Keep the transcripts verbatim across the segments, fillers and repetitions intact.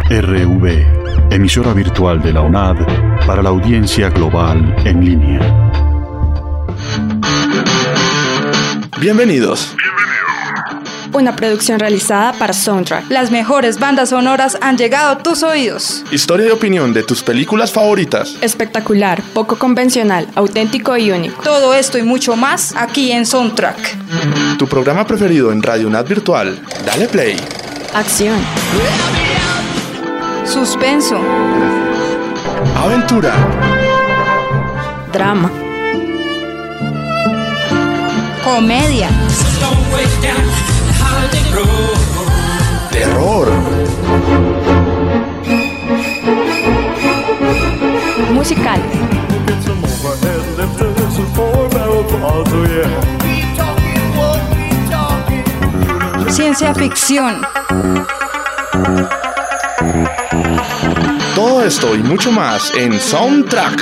R V, emisora virtual de la U N A D para la audiencia global en línea. Bienvenidos. Una producción realizada para Soundtrack. Las mejores bandas sonoras han llegado a tus oídos. Historia y opinión de tus películas favoritas. Espectacular, poco convencional, auténtico y único. Todo esto y mucho más aquí en Soundtrack. Tu programa preferido en Radio U N A D Virtual. Dale play. Acción. Suspenso. Aventura. Drama. Comedia. Terror. Musical. Ciencia ficción. Todo esto y mucho más en Soundtrack.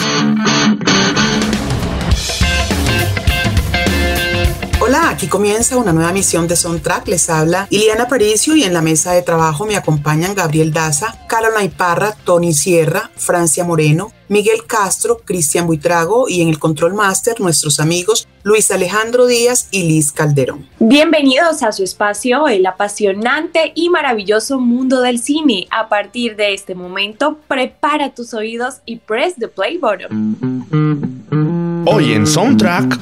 Hola, aquí comienza una nueva emisión de Soundtrack. Les habla Iliana Aparicio y en la mesa de trabajo me acompañan Gabriel Daza, Carolina Parra, Tony Sierra, Francia Moreno, Miguel Castro, Cristian Buitrago y en el Control Master nuestros amigos Luis Alejandro Díaz y Liz Calderón. Bienvenidos a su espacio, el apasionante y maravilloso mundo del cine. A partir de este momento, prepara tus oídos y press the play button. Hoy en Soundtrack.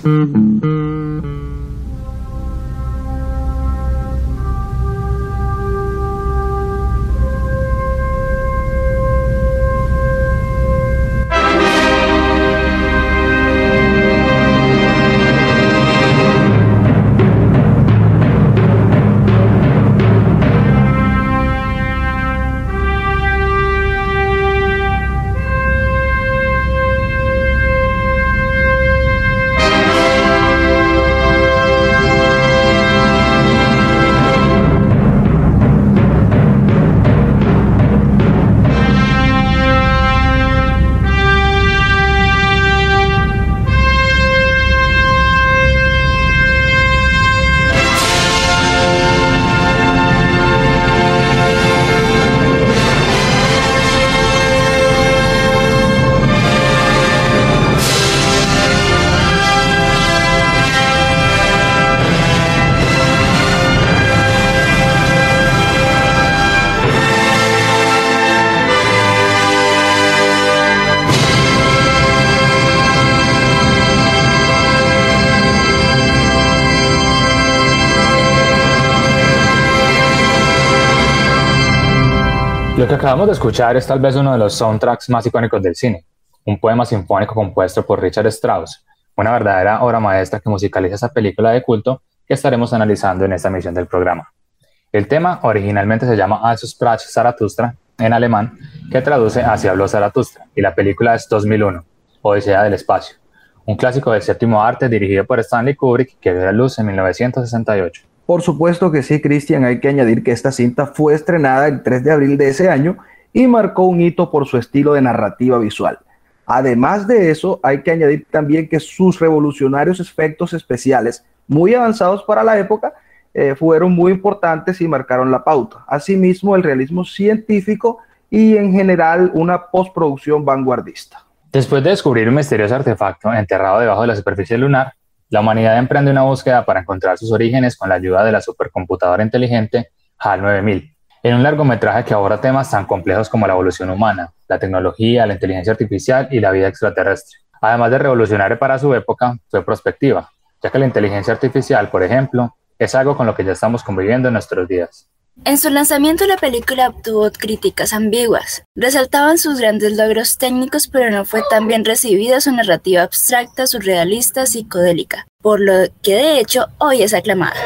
Lo que acabamos de escuchar es tal vez uno de los soundtracks más icónicos del cine, un poema sinfónico compuesto por Richard Strauss, una verdadera obra maestra que musicaliza esa película de culto que estaremos analizando en esta emisión del programa. El tema originalmente se llama Also sprach Zarathustra, en alemán, que traduce Así habló Zaratustra, y la película es dos mil uno, Odisea del espacio, un clásico del séptimo arte dirigido por Stanley Kubrick que vio la luz en mil novecientos sesenta y ocho. Por supuesto que sí, Cristian, hay que añadir que esta cinta fue estrenada el tres de abril de ese año y marcó un hito por su estilo de narrativa visual. Además de eso, hay que añadir también que sus revolucionarios efectos especiales, muy avanzados para la época, eh, fueron muy importantes y marcaron la pauta. Asimismo, el realismo científico y en general una postproducción vanguardista. Después de descubrir un misterioso artefacto enterrado debajo de la superficie lunar, la humanidad emprende una búsqueda para encontrar sus orígenes con la ayuda de la supercomputadora inteligente HAL nueve mil, en un largometraje que aborda temas tan complejos como la evolución humana, la tecnología, la inteligencia artificial y la vida extraterrestre. Además de revolucionario para su época, fue prospectiva, ya que la inteligencia artificial, por ejemplo, es algo con lo que ya estamos conviviendo en nuestros días. En su lanzamiento la película obtuvo críticas ambiguas. Resaltaban sus grandes logros técnicos, pero no fue tan bien recibida su narrativa abstracta, surrealista, psicodélica, por lo que de hecho hoy es aclamada.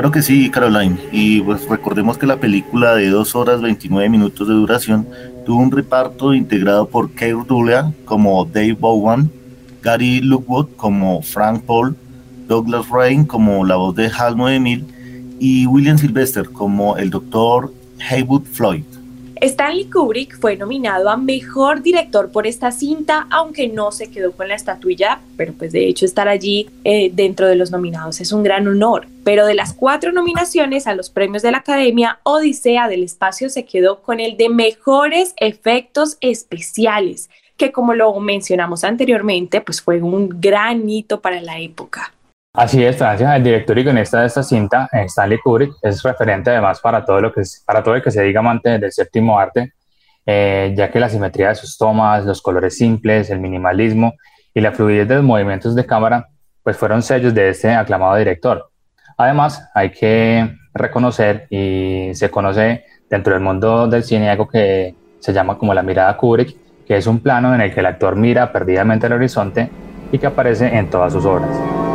Claro que sí, Caroline, y pues recordemos que la película de dos horas veintinueve minutos de duración tuvo un reparto integrado por Keir Dullea como Dave Bowen, Gary Lockwood como Frank Paul, Douglas Rain como la voz de Hal nueve mil y William Sylvester como el doctor Haywood Floyd. Stanley Kubrick fue nominado a Mejor Director por esta cinta, aunque no se quedó con la estatuilla, pero pues de hecho estar allí eh, dentro de los nominados es un gran honor. Pero de las cuatro nominaciones a los premios de la Academia, Odisea del Espacio se quedó con el de Mejores Efectos Especiales, que como lo mencionamos anteriormente, pues fue un gran hito para la época. Así es, Francia, el director y guionista de esta cinta, Stanley Kubrick, es referente además para todo lo que es, para todo el que se diga amante del séptimo arte, eh, ya que la simetría de sus tomas, los colores simples, el minimalismo y la fluidez de los movimientos de cámara, pues fueron sellos de este aclamado director. Además, hay que reconocer y se conoce dentro del mundo del cine algo que se llama como la mirada Kubrick, que es un plano en el que el actor mira perdidamente al horizonte y que aparece en todas sus obras.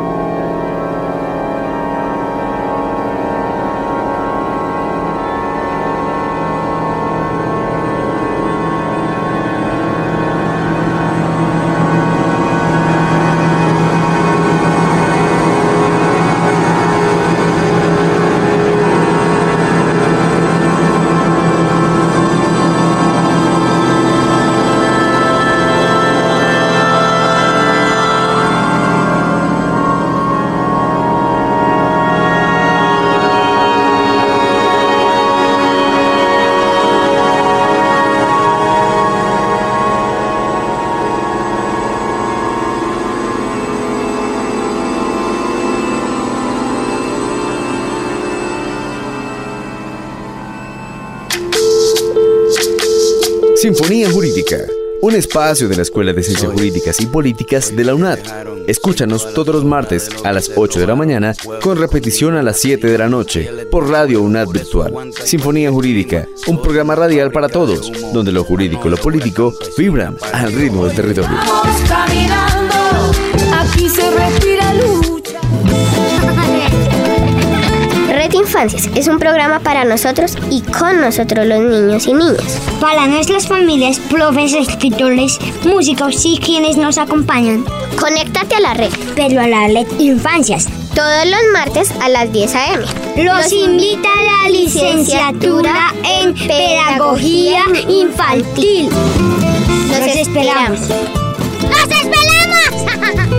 Sinfonía Jurídica, un espacio de la Escuela de Ciencias Jurídicas y Políticas de la UNAD. Escúchanos todos los martes a las ocho de la mañana con repetición a las siete de la noche por Radio UNAD Virtual. Sinfonía Jurídica, un programa radial para todos, donde lo jurídico y lo político vibran al ritmo del territorio. Vamos caminando, aquí se respira lucha. Red Infancias es un programa para nosotros y con nosotros los niños y niñas. Para nuestras familias, profes, escritores, músicos y quienes nos acompañan. Conéctate a la red. Pero a la Red Infancias. Todos los martes a las diez a eme. Los invita a la licenciatura en Pedagogía Infantil. Los, Los esperamos. ¡Los esperamos!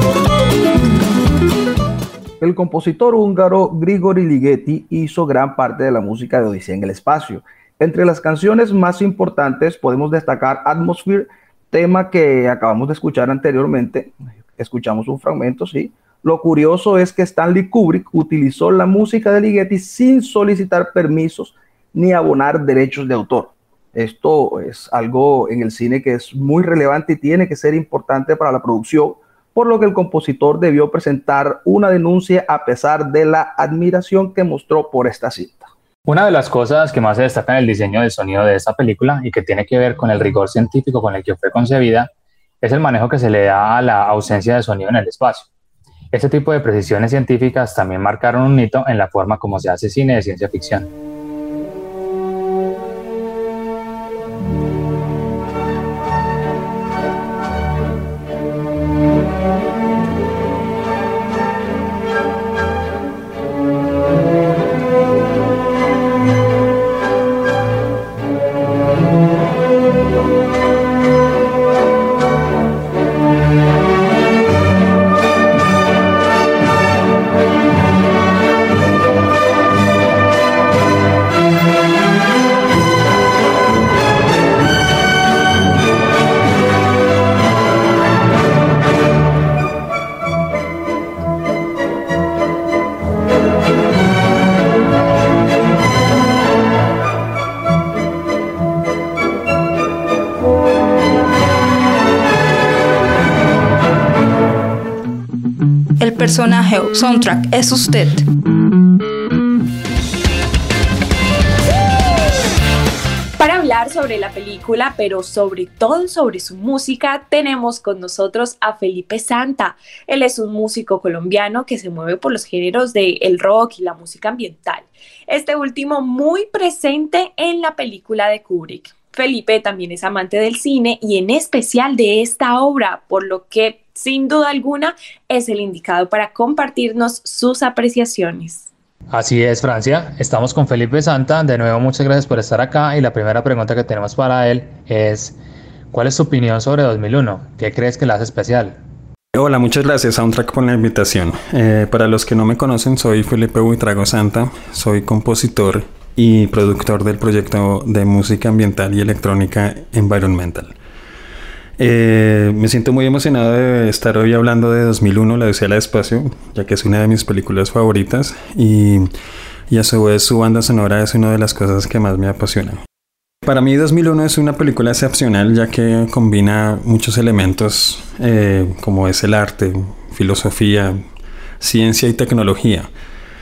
El compositor húngaro Grigori Ligeti hizo gran parte de la música de Odisea en el espacio. Entre las canciones más importantes podemos destacar Atmosphere, tema que acabamos de escuchar anteriormente. Escuchamos un fragmento, sí. Lo curioso es que Stanley Kubrick utilizó la música de Ligeti sin solicitar permisos ni abonar derechos de autor. Esto es algo en el cine que es muy relevante y tiene que ser importante para la producción, por lo que el compositor debió presentar una denuncia a pesar de la admiración que mostró por esta cinta. Una de las cosas que más se destaca en el diseño del sonido de esta película y que tiene que ver con el rigor científico con el que fue concebida es el manejo que se le da a la ausencia de sonido en el espacio. Este tipo de precisiones científicas también marcaron un hito en la forma como se hace cine de ciencia ficción. El personaje o soundtrack es usted. Para hablar hablar sobre la película, pero sobre todo sobre su música, tenemos con nosotros a Felipe Santa. Él es un músico colombiano que se mueve por los géneros del rock y la música ambiental. Este último muy presente en la película de Kubrick. Felipe también es amante del cine y en especial de esta obra, por lo que sin duda alguna es el indicado para compartirnos sus apreciaciones. Así es, Francia. Estamos con Felipe Santa. De nuevo, muchas gracias por estar acá. Y la primera pregunta que tenemos para él es: ¿cuál es tu opinión sobre dos mil uno? ¿Qué crees que la hace especial? Hola, muchas gracias Soundtrack por la invitación. Eh, para los que no me conocen, soy Felipe Buitrago Santa. Soy compositor y productor del proyecto de música ambiental y electrónica Environmental. Eh, me siento muy emocionado de estar hoy hablando de dos mil uno, La Odisea del Espacio, ya que es una de mis películas favoritas y, y a su vez su banda sonora es una de las cosas que más me apasiona. Para mí dos mil uno es una película excepcional, ya que combina muchos elementos eh, como es el arte, filosofía, ciencia y tecnología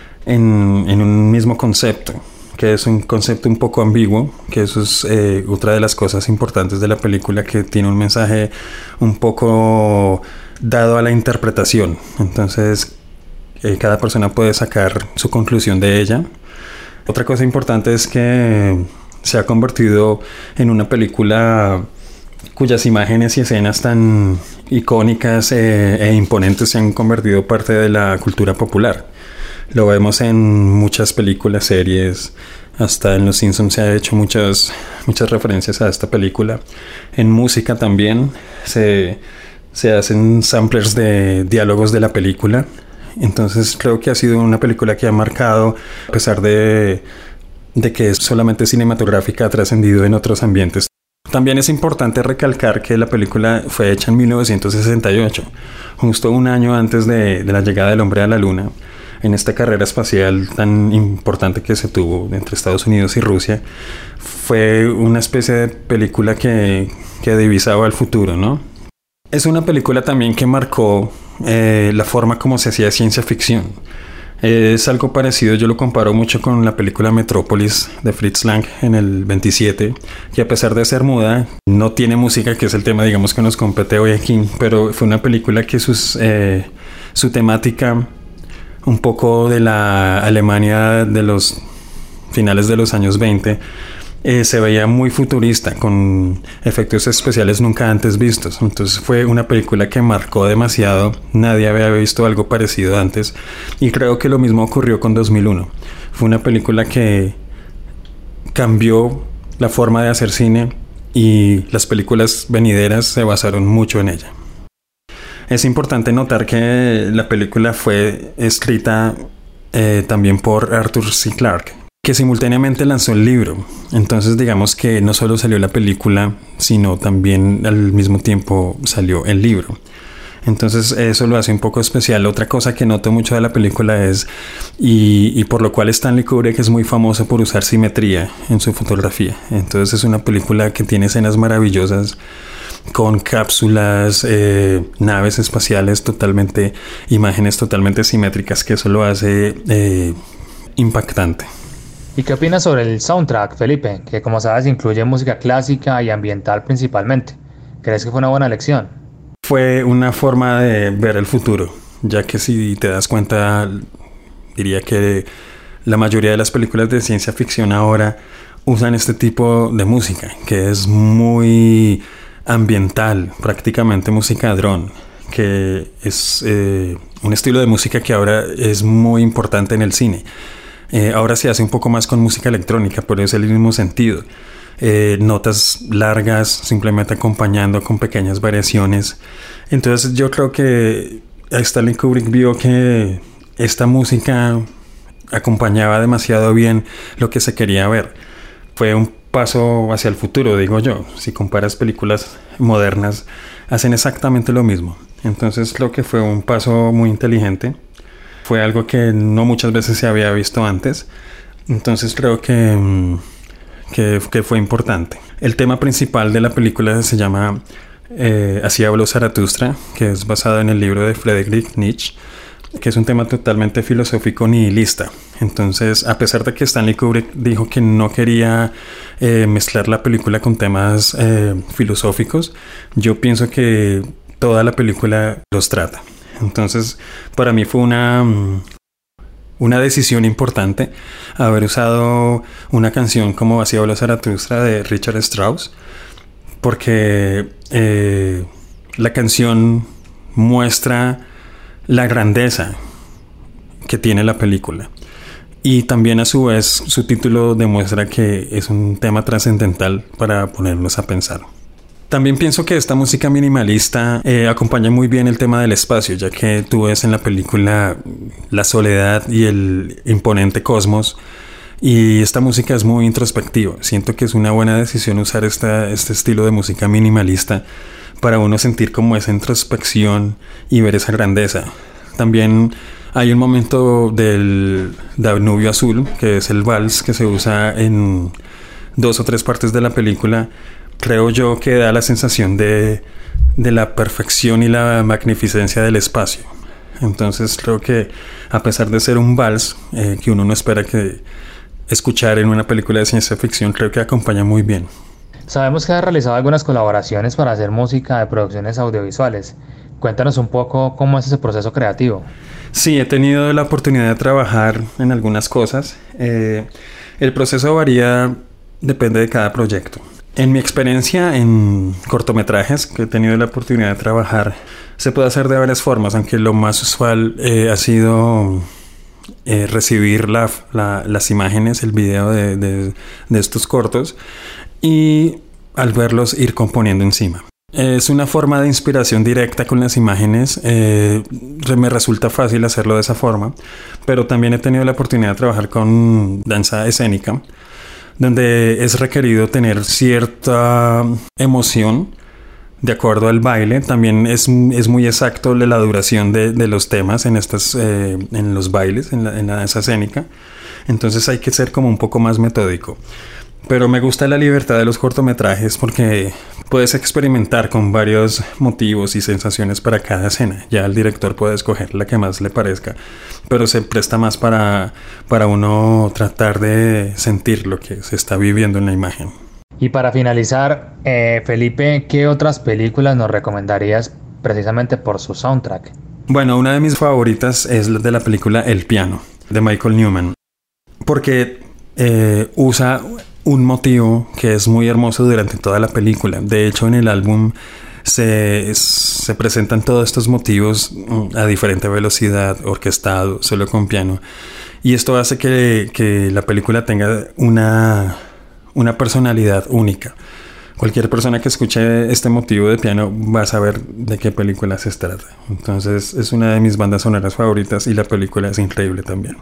en, en un mismo concepto, que es un concepto un poco ambiguo, que eso es eh, otra de las cosas importantes de la película, que tiene un mensaje un poco dado a la interpretación. Entonces, eh, cada persona puede sacar su conclusión de ella. Otra cosa importante es que se ha convertido en una película cuyas imágenes y escenas tan icónicas eh, e imponentes se han convertido parte de la cultura popular. Lo vemos en muchas películas, series, hasta en Los Simpsons se ha hecho muchas, muchas referencias a esta película. En música también se, se hacen samplers de diálogos de la película. Entonces creo que ha sido una película que ha marcado, a pesar de, de que es solamente cinematográfica, ha trascendido en otros ambientes. También es importante recalcar que la película fue hecha en mil novecientos sesenta y ocho, justo un año antes de, de la llegada del hombre a la luna. En esta carrera espacial tan importante que se tuvo entre Estados Unidos y Rusia, fue una especie de película que, que divisaba el futuro, ¿no? Es una película también que marcó eh, la forma como se hacía ciencia ficción. Eh, es algo parecido, yo lo comparo mucho con la película Metrópolis de Fritz Lang en el veintisiete, que a pesar de ser muda, no tiene música, que es el tema, digamos, que nos compete hoy aquí, pero fue una película que sus, eh, su temática, un poco de la Alemania de los finales de los años veinte, eh, se veía muy futurista, con efectos especiales nunca antes vistos. Entonces fue una película que marcó demasiado, nadie había visto algo parecido antes, y creo que lo mismo ocurrió con dos mil uno. Fue una película que cambió la forma de hacer cine y las películas venideras se basaron mucho en ella. Es importante notar que la película fue escrita eh, también por Arthur C. Clarke, que simultáneamente lanzó el libro. Entonces digamos que no solo salió la película, sino también al mismo tiempo salió el libro. Entonces eso lo hace un poco especial. Otra cosa que noto mucho de la película es, y, y por lo cual Stanley Kubrick es muy famoso por usar simetría en su fotografía. Entonces es una película que tiene escenas maravillosas, con cápsulas, eh, naves espaciales totalmente, imágenes totalmente simétricas, que eso lo hace eh, impactante. ¿Y qué opinas sobre el soundtrack, Felipe? Que como sabes incluye música clásica y ambiental principalmente. ¿Crees que fue una buena elección? Fue una forma de ver el futuro, ya que si te das cuenta, diría que la mayoría de las películas de ciencia ficción ahora usan este tipo de música, que es muy ambiental, prácticamente música dron, que es eh, un estilo de música que ahora es muy importante en el cine. Eh, ahora se hace un poco más con música electrónica, pero es el mismo sentido. Eh, notas largas, simplemente acompañando con pequeñas variaciones. Entonces yo creo que Stanley Kubrick vio que esta música acompañaba demasiado bien lo que se quería ver. Fue un paso hacia el futuro, digo yo. Si comparas películas modernas, hacen exactamente lo mismo. Entonces creo que fue un paso muy inteligente. Fue algo que no muchas veces se había visto antes. Entonces creo que, que, que fue importante. El tema principal de la película se llama eh, Así habló Zaratustra, que es basado en el libro de Friedrich Nietzsche, que es un tema totalmente filosófico nihilista. Entonces, a pesar de que Stanley Kubrick dijo que no quería eh, mezclar la película con temas eh, filosóficos, yo pienso que toda la película los trata. Entonces, para mí fue una, una decisión importante haber usado una canción como Vacío habló Zaratustra de Richard Strauss, porque eh, la canción muestra la grandeza que tiene la película. Y también a su vez su título demuestra que es un tema trascendental para ponernos a pensar. También pienso que esta música minimalista eh, acompaña muy bien el tema del espacio, ya que tú ves en la película la soledad y el imponente cosmos, y esta música es muy introspectiva. Siento que es una buena decisión usar esta, este estilo de música minimalista para uno sentir como esa introspección y ver esa grandeza. También hay un momento del Danubio Azul, que es el vals que se usa en dos o tres partes de la película. Creo yo que da la sensación de, de la perfección y la magnificencia del espacio. Entonces creo que a pesar de ser un vals eh, que uno no espera que escuchar en una película de ciencia ficción, creo que acompaña muy bien. Sabemos que has realizado algunas colaboraciones para hacer música de producciones audiovisuales. Cuéntanos un poco cómo es ese proceso creativo. Sí, he tenido la oportunidad de trabajar en algunas cosas. Eh, el proceso varía, depende de cada proyecto. En mi experiencia en cortometrajes que he tenido la oportunidad de trabajar, se puede hacer de varias formas, aunque lo más usual eh, ha sido eh, recibir la, la, las imágenes, el video de, de, de estos cortos y al verlos ir componiendo encima. Es una forma de inspiración directa con las imágenes, eh, me resulta fácil hacerlo de esa forma, pero también he tenido la oportunidad de trabajar con danza escénica, donde es requerido tener cierta emoción de acuerdo al baile. También es, es muy exacto la duración de, de los temas en, estas, eh, en los bailes, en la, en la danza escénica. Entonces hay que ser como un poco más metódico. Pero me gusta la libertad de los cortometrajes porque puedes experimentar con varios motivos y sensaciones para cada escena. Ya el director puede escoger la que más le parezca, pero se presta más para, para uno tratar de sentir lo que se está viviendo en la imagen. Y para finalizar, eh, Felipe, ¿qué otras películas nos recomendarías precisamente por su soundtrack? Bueno, una de mis favoritas es la de la película El Piano, de Michael Newman, porque eh, usa un motivo que es muy hermoso durante toda la película. De hecho, en el álbum se, se presentan todos estos motivos a diferente velocidad, orquestado, solo con piano. Y esto hace que, que la película tenga una, una personalidad única. Cualquier persona que escuche este motivo de piano va a saber de qué película se trata. Entonces, es una de mis bandas sonoras favoritas y la película es increíble también.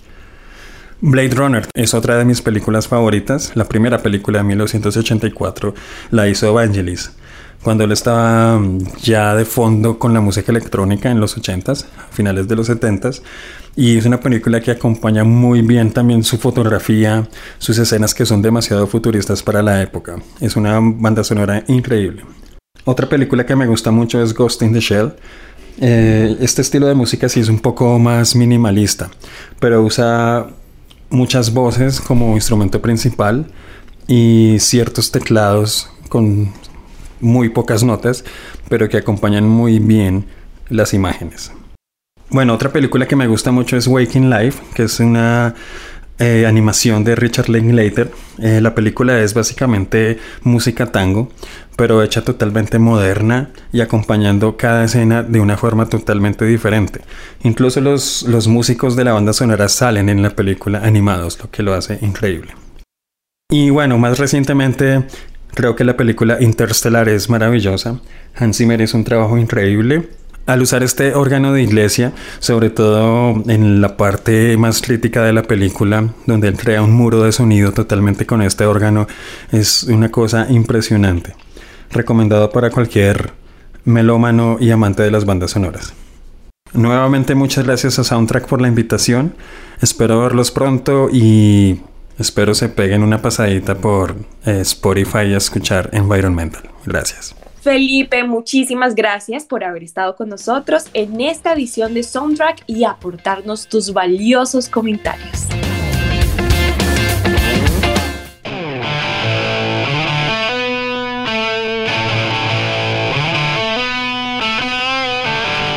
Blade Runner es otra de mis películas favoritas. La primera película de mil novecientos ochenta y cuatro la hizo Vangelis, cuando él estaba ya de fondo con la música electrónica en los ochentas, finales de los setentas, y es una película que acompaña muy bien también su fotografía, sus escenas que son demasiado futuristas para la época. Es una banda sonora increíble. Otra película que me gusta mucho es Ghost in the Shell. Eh, este estilo de música sí es un poco más minimalista, pero usa muchas voces como instrumento principal y ciertos teclados con muy pocas notas, pero que acompañan muy bien las imágenes. Bueno, otra película que me gusta mucho es Waking Life, que es una eh, animación de Richard Linklater. Eh, la película es básicamente música tango, pero hecha totalmente moderna y acompañando cada escena de una forma totalmente diferente. Incluso los, los músicos de la banda sonora salen en la película animados, lo que lo hace increíble. Y bueno, más recientemente creo que la película Interstellar es maravillosa. Hans Zimmer hizo un trabajo increíble al usar este órgano de iglesia, sobre todo en la parte más crítica de la película, donde él crea un muro de sonido totalmente con este órgano. Es una cosa impresionante. Recomendado para cualquier melómano y amante de las bandas sonoras. Nuevamente muchas gracias a Soundtrack por la invitación. Espero verlos pronto y espero se peguen una pasadita por eh, Spotify a escuchar Environmental. Gracias. Felipe, muchísimas gracias por haber estado con nosotros en esta edición de Soundtrack y aportarnos tus valiosos comentarios.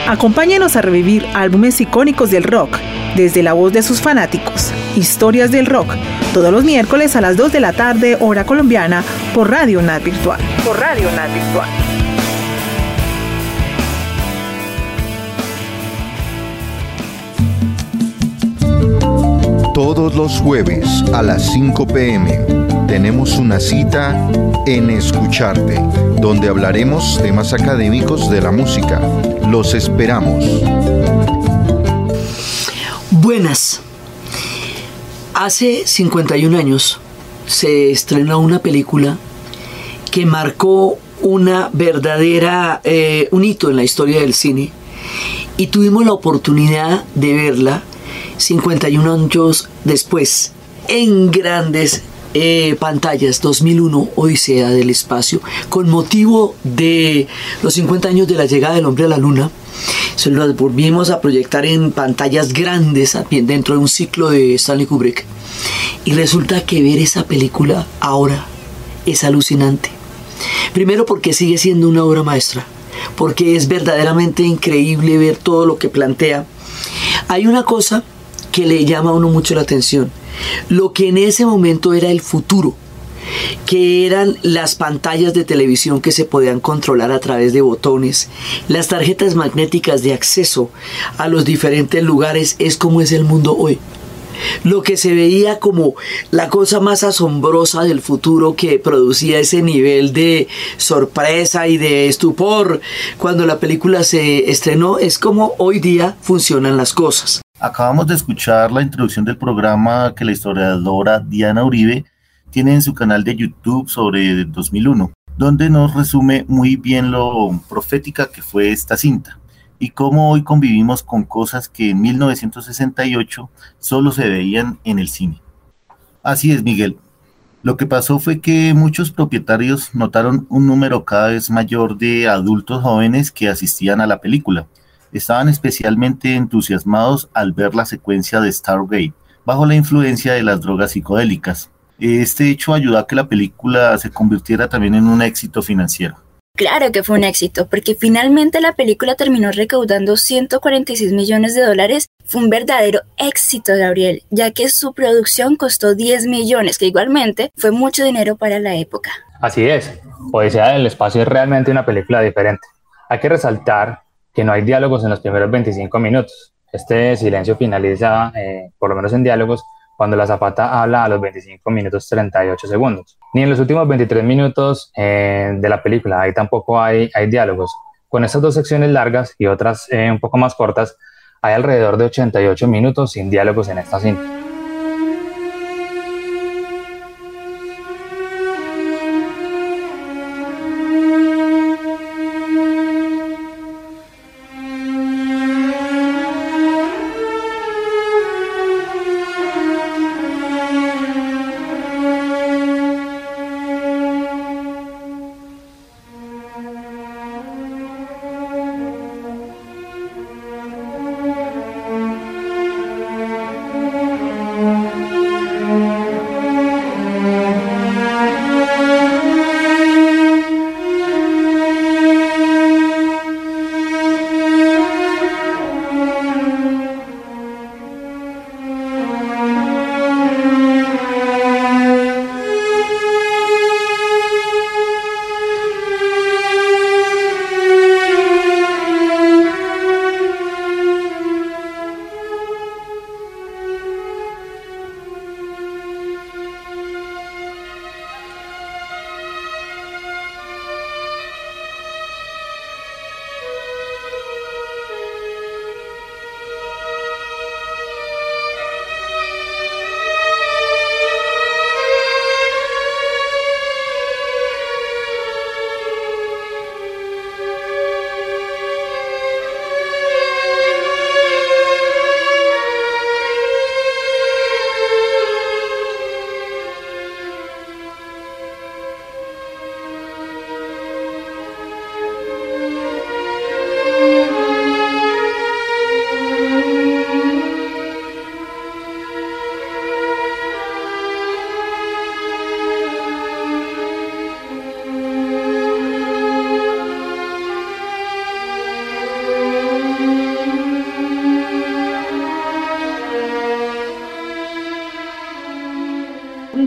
Acompáñenos a revivir álbumes icónicos del rock, desde la voz de sus fanáticos. Historias del rock, todos los miércoles a las dos de la tarde, hora colombiana, por Radio UNAD Virtual. Por Radio UNAD Virtual. Todos los jueves a las cinco p m tenemos una cita en Escucharte, donde hablaremos temas académicos de la música. Los esperamos. Buenas. Hace cincuenta y un años se estrenó una película que marcó una verdadera, eh, un hito en la historia del cine, y tuvimos la oportunidad de verla cincuenta y un años después en grandes eh, pantallas. Dos mil uno, Odisea del Espacio, con motivo de los cincuenta años de la llegada del hombre a la luna. Se lo volvimos a proyectar en pantallas grandes dentro de un ciclo de Stanley Kubrick, y resulta que ver esa película ahora es alucinante. Primero porque sigue siendo una obra maestra, porque es verdaderamente increíble ver todo lo que plantea. Hay una cosa que le llama a uno mucho la atención: lo que en ese momento era el futuro, que eran las pantallas de televisión que se podían controlar a través de botones, las tarjetas magnéticas de acceso a los diferentes lugares, es como es el mundo hoy. Lo que se veía como la cosa más asombrosa del futuro, que producía ese nivel de sorpresa y de estupor cuando la película se estrenó, es como hoy día funcionan las cosas. Acabamos de escuchar la introducción del programa que la historiadora Diana Uribe tiene en su canal de YouTube sobre dos mil uno, donde nos resume muy bien lo profética que fue esta cinta y cómo hoy convivimos con cosas que en mil novecientos sesenta y ocho solo se veían en el cine. Así es, Miguel. Lo que pasó fue que muchos propietarios notaron un número cada vez mayor de adultos jóvenes que asistían a la película. Estaban especialmente entusiasmados al ver la secuencia de Stargate, bajo la influencia de las drogas psicodélicas. Este hecho ayudó a que la película se convirtiera también en un éxito financiero. Claro que fue un éxito, porque finalmente la película terminó recaudando ciento cuarenta y seis millones de dólares. Fue un verdadero éxito, Gabriel, ya que su producción costó diez millones, que igualmente fue mucho dinero para la época. Así es, Odisea del Espacio es realmente una película diferente. Hay que resaltar que no hay diálogos en los primeros veinticinco minutos. Este silencio finaliza, eh, por lo menos en diálogos, cuando la azafata habla a los veinticinco minutos treinta y ocho segundos. Ni en los últimos veintitrés minutos eh, de la película, ahí tampoco hay, hay diálogos. Con estas dos secciones largas y otras eh, un poco más cortas, hay alrededor de ochenta y ocho minutos sin diálogos en esta cinta.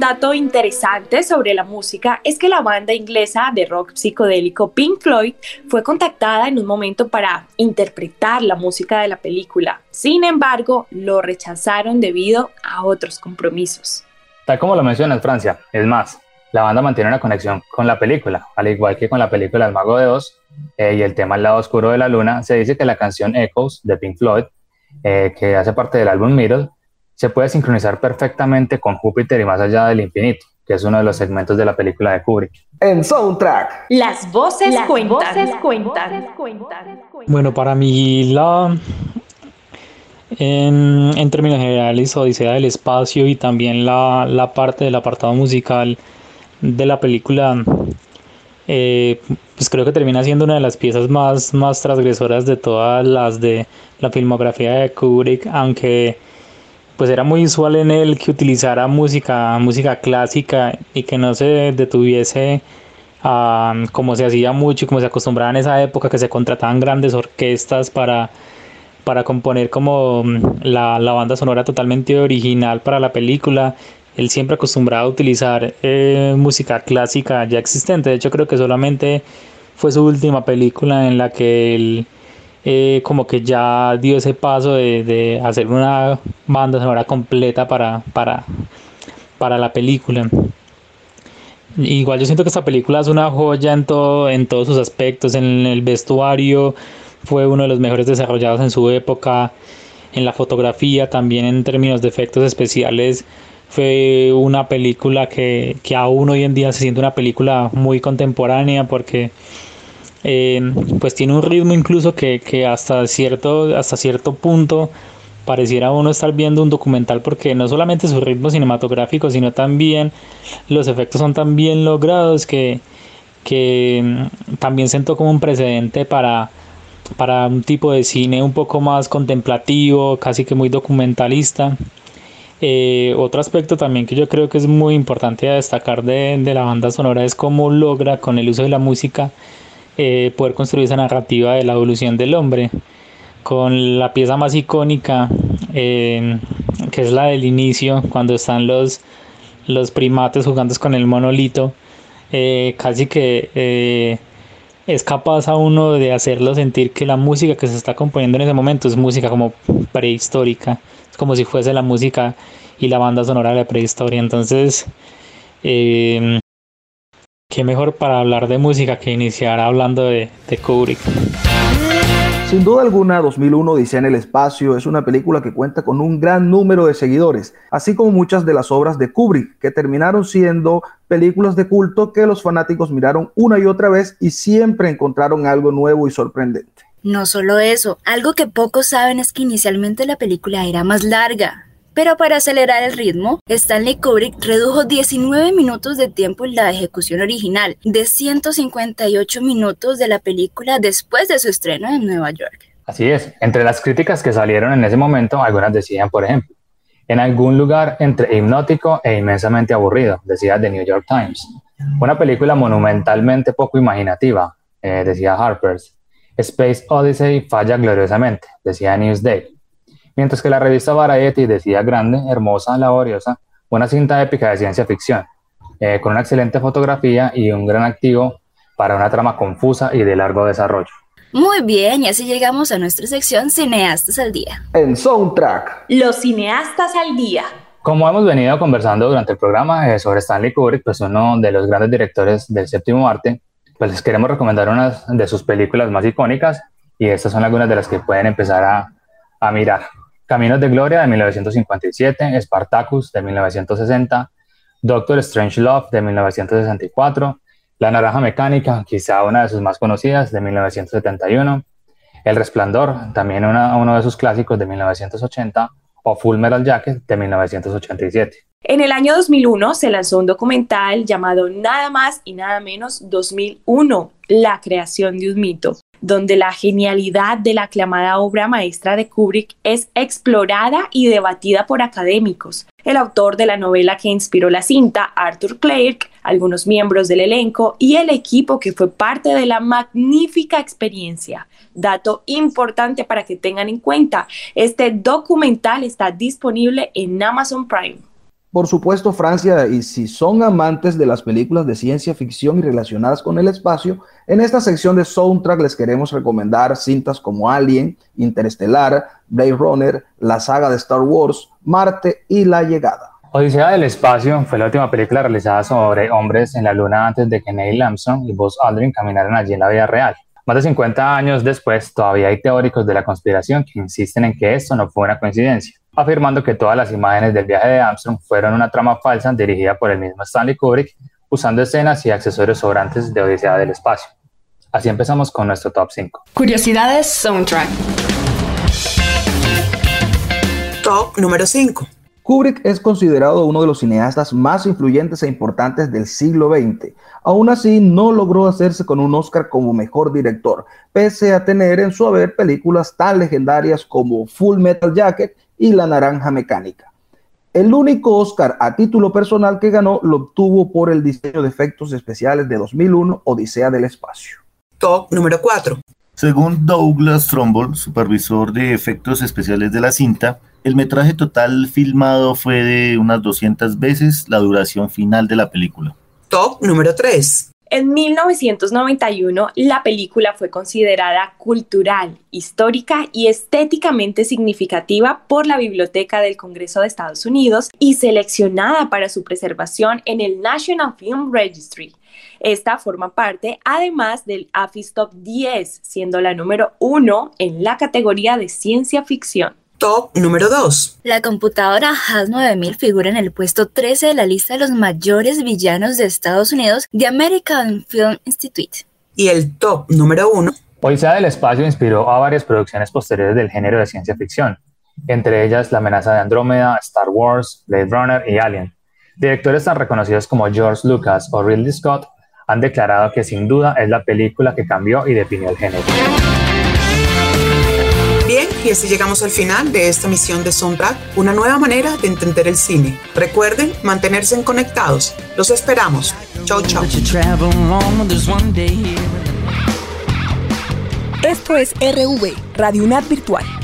dato interesante sobre la música es que la banda inglesa de rock psicodélico Pink Floyd fue contactada en un momento para interpretar la música de la película. Sin embargo, lo rechazaron debido a otros compromisos. Tal como lo mencionas, Francia, es más, la banda mantiene una conexión con la película, al igual que con la película El Mago de Oz eh, y el tema El lado oscuro de la luna. Se dice que la canción Echoes de Pink Floyd, eh, que hace parte del álbum Middle, se puede sincronizar perfectamente con Júpiter y más allá del infinito, que es uno de los segmentos de la película de Kubrick. En Soundtrack. Las voces Las cuentan. voces cuentan. Bueno, para mí la... En, en términos generales, Odisea del Espacio y también la, la parte del apartado musical de la película, eh, pues creo que termina siendo una de las piezas más, más transgresoras de todas las de la filmografía de Kubrick, aunque pues era muy usual en él que utilizara música, música clásica y que no se detuviese a, como se hacía mucho y como se acostumbraba en esa época, que se contrataban grandes orquestas para para componer como la, la banda sonora totalmente original para la película. Él siempre acostumbraba a utilizar eh, música clásica ya existente. De hecho, creo que solamente fue su última película en la que él eh, como que ya dio ese paso de, de hacer una banda sonora completa para, para, para la película. Igual yo siento que esta película es una joya en, todo, en todos sus aspectos, en el vestuario. Fue uno de los mejores desarrollados en su época, en la fotografía, también en términos de efectos especiales. Fue una película que, que aún hoy en día se siente una película muy contemporánea porque eh, pues tiene un ritmo incluso que, que hasta, cierto, hasta cierto punto pareciera uno estar viendo un documental, porque no solamente su ritmo cinematográfico, sino también los efectos son tan bien logrados que, que también sentó como un precedente para... para un tipo de cine un poco más contemplativo, casi que muy documentalista. Eh, otro aspecto también que yo creo que es muy importante a destacar de, de la banda sonora es cómo logra con el uso de la música eh, poder construir esa narrativa de la evolución del hombre, con la pieza más icónica eh, que es la del inicio, cuando están los, los primates jugando con el monolito. eh, casi que eh, es capaz a uno de hacerlo sentir que la música que se está componiendo en ese momento es música como prehistórica, es como si fuese la música y la banda sonora de la prehistoria. Entonces, eh, qué mejor para hablar de música que iniciar hablando de, de Kubrick. Sin duda alguna, dos mil uno Odisea en el Espacio es una película que cuenta con un gran número de seguidores, así como muchas de las obras de Kubrick, que terminaron siendo películas de culto que los fanáticos miraron una y otra vez y siempre encontraron algo nuevo y sorprendente. No solo eso, algo que pocos saben es que inicialmente la película era más larga. Pero para acelerar el ritmo, Stanley Kubrick redujo diecinueve minutos de tiempo en la ejecución original, de ciento cincuenta y ocho minutos de la película después de su estreno en Nueva York. Así es, entre las críticas que salieron en ese momento, algunas decían, por ejemplo, en algún lugar entre hipnótico e inmensamente aburrido, decía The New York Times. Una película monumentalmente poco imaginativa, eh, decía Harper's. Space Odyssey falla gloriosamente, decía Newsday. Mientras que la revista Variety decía grande, hermosa, laboriosa, una cinta épica de ciencia ficción, eh, con una excelente fotografía y un gran activo para una trama confusa y de largo desarrollo. Muy bien, y así llegamos a nuestra sección Cineastas al Día. En Soundtrack. Los cineastas al día. Como hemos venido conversando durante el programa eh, sobre Stanley Kubrick, pues uno de los grandes directores del séptimo arte, pues les queremos recomendar unas de sus películas más icónicas, y estas son algunas de las que pueden empezar a, a mirar. Caminos de Gloria de mil novecientos cincuenta y siete, Spartacus de mil novecientos sesenta, Doctor Strangelove de mil novecientos sesenta y cuatro, La Naranja Mecánica, quizá una de sus más conocidas, de mil novecientos setenta y uno, El Resplandor, también una, uno de sus clásicos de mil novecientos ochenta, o Full Metal Jacket de mil novecientos ochenta y siete. En el año dos mil uno se lanzó un documental llamado Nada más y nada menos dos mil uno, la creación de un mito, donde la genialidad de la aclamada obra maestra de Kubrick es explorada y debatida por académicos. El autor de la novela que inspiró la cinta, Arthur Clarke, algunos miembros del elenco y el equipo que fue parte de la magnífica experiencia. Dato importante para que tengan en cuenta, este documental está disponible en Amazon Prime. Por supuesto, Francia, y si son amantes de las películas de ciencia ficción y relacionadas con el espacio, en esta sección de Soundtrack les queremos recomendar cintas como Alien, Interestelar, Blade Runner, la saga de Star Wars, Marte y La Llegada. Odisea del Espacio fue la última película realizada sobre hombres en la Luna antes de que Neil Armstrong y Buzz Aldrin caminaran allí en la vida real. Más de cincuenta años después, todavía hay teóricos de la conspiración que insisten en que esto no fue una coincidencia, afirmando que todas las imágenes del viaje de Armstrong fueron una trama falsa dirigida por el mismo Stanley Kubrick, usando escenas y accesorios sobrantes de Odisea del Espacio. Así empezamos con nuestro top cinco. Curiosidades Soundtrack. Top número cinco. Kubrick es considerado uno de los cineastas más influyentes e importantes del siglo veinte. Aún así, no logró hacerse con un Oscar como mejor director, pese a tener en su haber películas tan legendarias como Full Metal Jacket y La Naranja Mecánica. El único Oscar a título personal que ganó lo obtuvo por el diseño de efectos especiales de dos mil uno, Odisea del Espacio. Top número cuatro. Según Douglas Trumbull, supervisor de efectos especiales de la cinta, el metraje total filmado fue de unas doscientas veces la duración final de la película. Top número tres. En mil novecientos noventa y uno, la película fue considerada cultural, histórica y estéticamente significativa por la Biblioteca del Congreso de Estados Unidos y seleccionada para su preservación en el National Film Registry. Esta forma parte, además, del A F I S Top diez, siendo la número uno en la categoría de ciencia ficción. Top número dos. La computadora H A L nueve mil figura en el puesto trece de la lista de los mayores villanos de Estados Unidos de American Film Institute. Y el top número uno. Odisea del Espacio inspiró a varias producciones posteriores del género de ciencia ficción, entre ellas La Amenaza de Andrómeda, Star Wars, Blade Runner y Alien. Directores tan reconocidos como George Lucas o Ridley Scott han declarado que sin duda es la película que cambió y definió el género. Bien, y así llegamos al final de esta misión de Soundtrack, una nueva manera de entender el cine. Recuerden mantenerse conectados. Los esperamos. Chau, chau. Esto es R V, Radio UNAD Virtual.